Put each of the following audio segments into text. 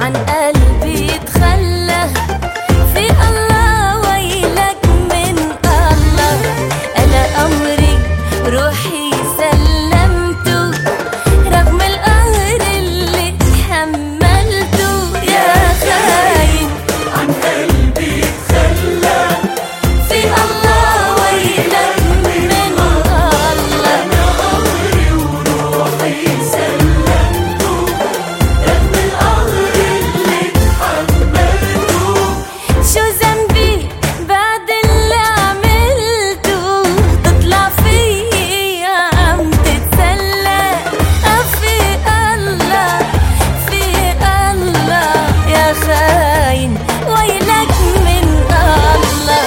عن قلبي اتخلى. في الله ويلك من الله، أنا أمري روحي سلمته رغم القهر اللي اتحملته. يا خاين عن قلبي اتخلى، في الله ويلك من الله، أنا أمري وروحي سلمته رغم القهر اللي اتحملته. شو ذنبي بعد اللي عملته؟ تطلع فيي عم تتسلى. في الله في الله، يا خاين ويلك من الله.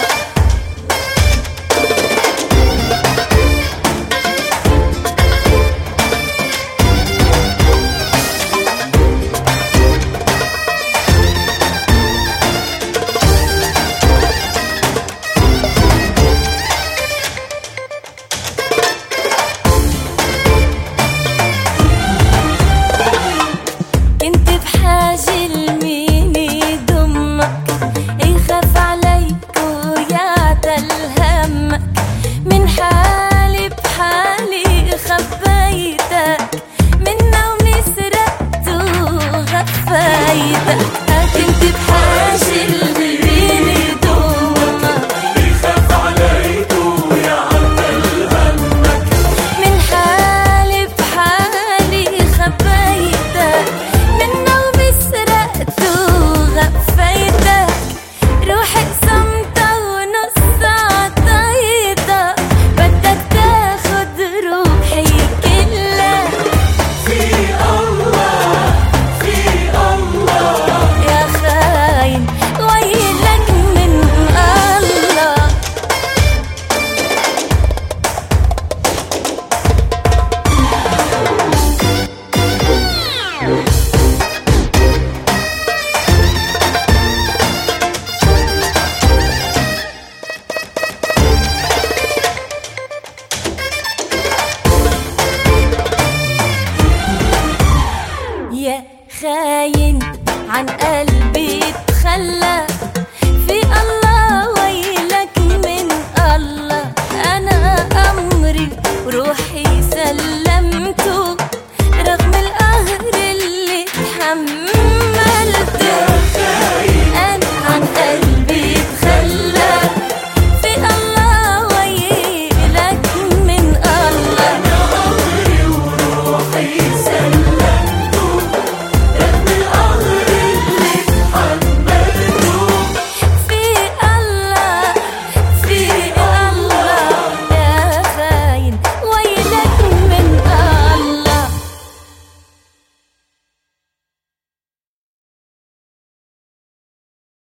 كنت بحاجة لمين يضمك، يخاف عليك ويعتل همك. من حالي بحالي خبيتك، من نومي سرقت وغفيتك. كنت بحاجة لمين يضمك، يخاف عليك ويعتل همك. من حالي بحالي خبيتك، من نومي سرقت وغفيتك. روحي قسمتها ونص عطيتك، بدك تاخد روحي كلها. في الله في الله، يا خاين ويلك من الله. يا خاين عن قلبي